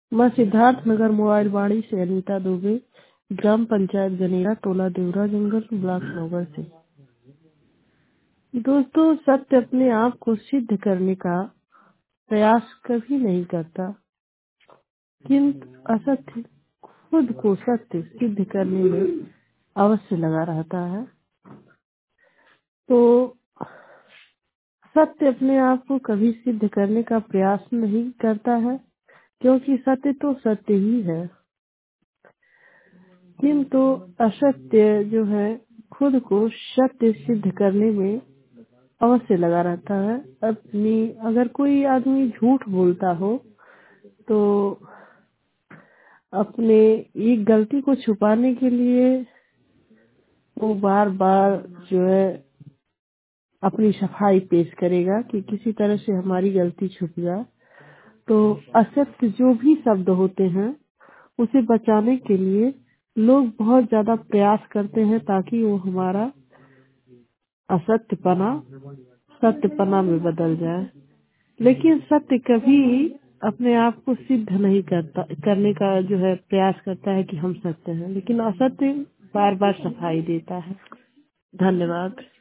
मैं सिद्धार्थ नगर मोबाइल बाड़ी से अनीता दुबे, ग्राम पंचायत गनेरा, टोला देवरा जंगल, ब्लॉक नगर से। दोस्तों, सत्य अपने आप को सिद्ध करने का प्रयास कभी नहीं करता, किंतु असत्य खुद को सत्य सिद्ध करने में अवश्य लगा रहता है। तो सत्य अपने आप को कभी सिद्ध करने का प्रयास नहीं करता है, क्योंकि सत्य तो सत्य ही है, किंतु असत्य जो है खुद को सत्य सिद्ध करने में अवश्य लगा रहता है। अपनी अगर कोई आदमी झूठ बोलता हो तो अपने एक गलती को छुपाने के लिए वो बार बार जो है अपनी सफाई पेश करेगा कि किसी तरह से हमारी गलती छुप जाए। तो असत्य जो भी शब्द होते हैं उसे बचाने के लिए लोग बहुत ज्यादा प्रयास करते हैं ताकि वो हमारा असत्यपना सत्यपना में बदल जाए। लेकिन सत्य कभी अपने आप को सिद्ध नहीं करने का जो है प्रयास करता है कि हम सत्य हैं, लेकिन असत्य बार बार सफाई देता है। धन्यवाद।